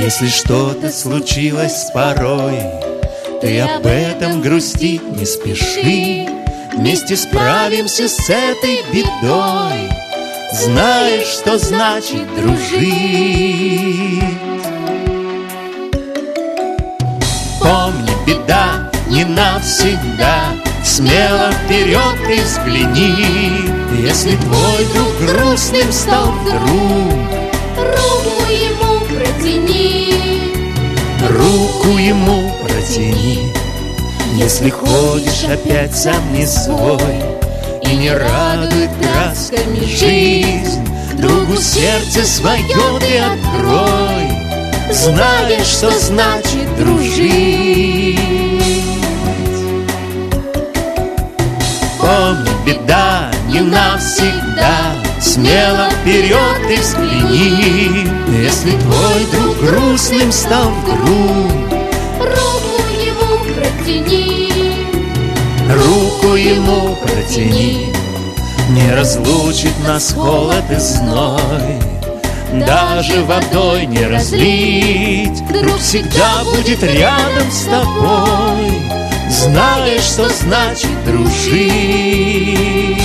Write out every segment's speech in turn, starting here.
Если что-то случилось порой, ты об этом грустить не спеши. Вместе справимся с этой бедой, знаешь, что значит дружить. Помни, беда не навсегда, смело вперед ты взгляни. Если твой друг грустным стал вдруг, руку ему протяни. Руку ему протяни. Если ходишь опять сам не свой и не радует красками жизнь, другу сердце свое ты открой, знаешь, что значит дружить. Помни, беда не навсегда, смело вперед ты взгляни. Если твой друг грустным стал вдруг, руку ему протяни. Руку ему протяни. Не разлучит нас холод и зной, даже водой не разлить. Друг всегда будет рядом с тобой, знаешь, что значит дружить.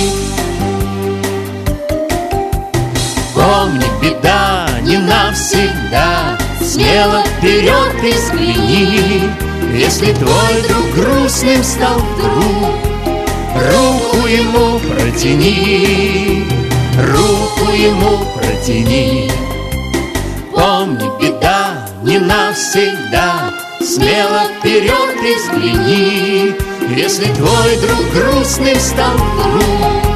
Помни, беда не навсегда, смело вперед ты взгляни. Если твой друг грустным стал вдруг, руку ему протяни. Руку ему протяни. Помни, беда не навсегда, смело вперед ты взгляни. Если твой друг грустным стал вдруг,